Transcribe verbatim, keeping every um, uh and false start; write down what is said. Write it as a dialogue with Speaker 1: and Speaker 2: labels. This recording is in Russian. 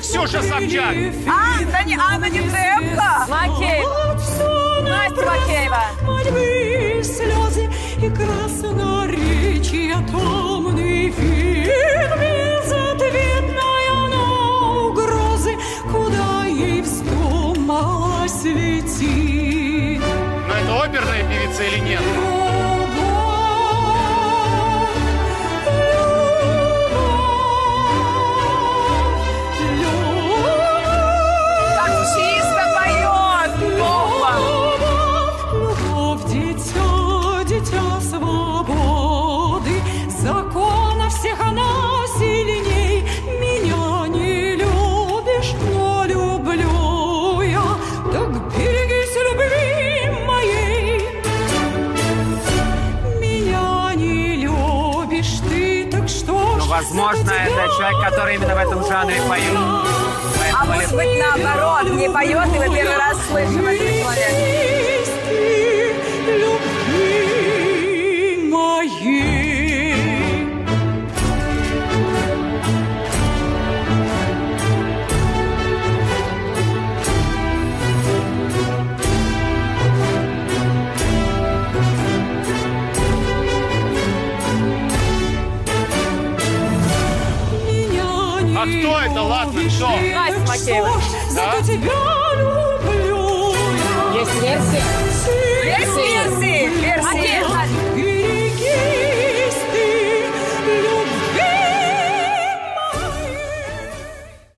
Speaker 1: Ксюша Собчак.
Speaker 2: А, да не Анна Недземко.
Speaker 3: Макеева. Настя Макеева.
Speaker 4: Мольбы, слезы и красноречия, томный вид, безответная на угрозы, куда ей вздумалось лететь.
Speaker 1: Но это оперная певица или нет?
Speaker 5: Возможно, это человек, который именно в этом жанре поет.
Speaker 2: А может быть, наоборот, не поет, и мы первый раз слышим этот человек.
Speaker 1: А кто это? Ладно, кто?
Speaker 3: Настя Макеева.
Speaker 1: Да?
Speaker 3: Есть версия?
Speaker 2: Есть версии?